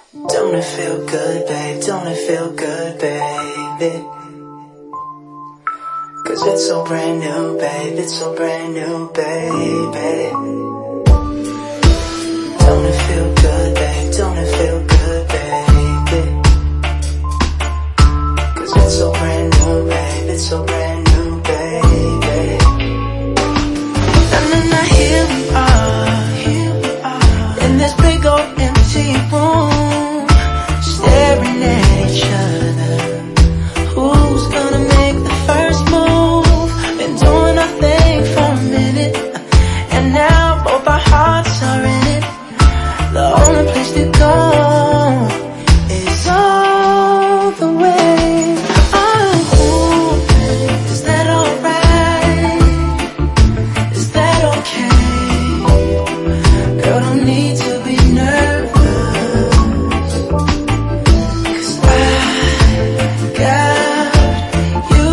Don't it feel good, babe? Don't it feel good, baby? 'Cause it's so brand new, babe. It's so brand new, baby. Don't it feel good, babe? Don't it feel good, baby? 'Cause it's so brand new, babe. It's so brand new, baby. Na here we are in this big old empty room, staring at each other. Who's gonna make the first move? Been doing our thing for a minute, and now both our hearts are in it. The only place to go is all the way. Oh, is that alright? Is that okay? Girl, don't need to be nervous, 'cause I got you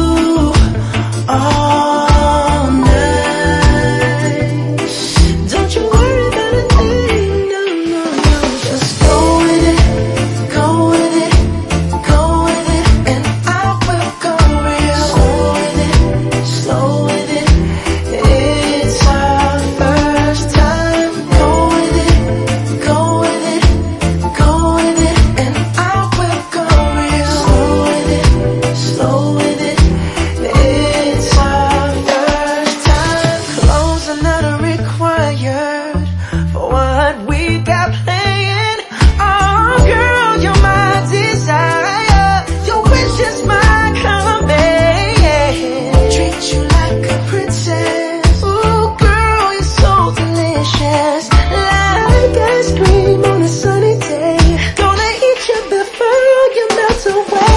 all night. Don't you worry about a thing, no, no, no. Just go with it, go with it, go with it, and I will go real slow with it, slow with it. It's our first time. Go with it, go with it, go with it, and I will go real slow with it, slow with it. It's our first time. Clothes are not required for what we got playing. Oh, girl, you're my desire. Your wish is my command. Treat you like a princess. Ooh, girl, you're so delicious. Like ice cream on a sunny day. Gonna eat you before you melt away.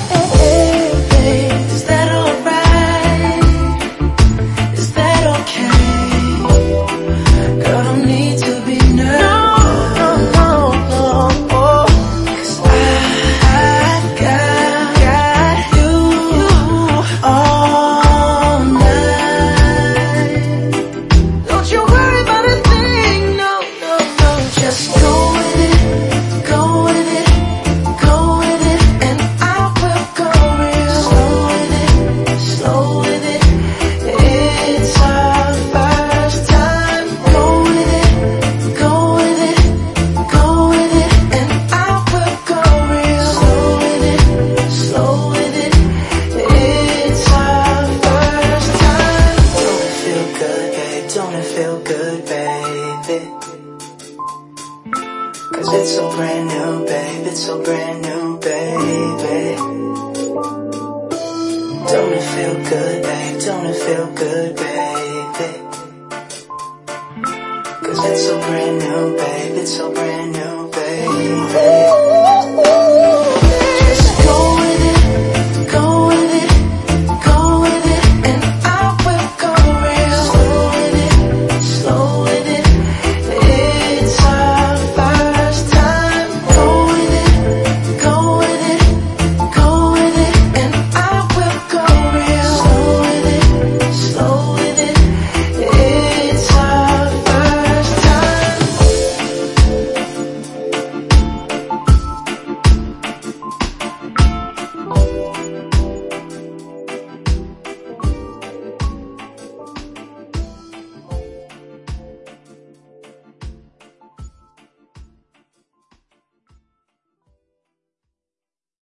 Is that alright? Is that okay? Girl, don't need to be nervous. No, no, no, no. 'Cause I got you all night. Don't you worry about a thing, no, no, no. Just go with it, go with it, go with it, and I will go real slow with it, slow with it. It's our first time. Go with it, go with it, go with it, and I will go real slow with it, slow with it. It's our first time. Don't it feel good, babe? Don't it feel good, baby? 'Cause it's so brand new, babe. It's so brand new, baby. Don't it feel good, babe? Don't it feel good, baby? 'Cause it's so brand new, babe. It's so brand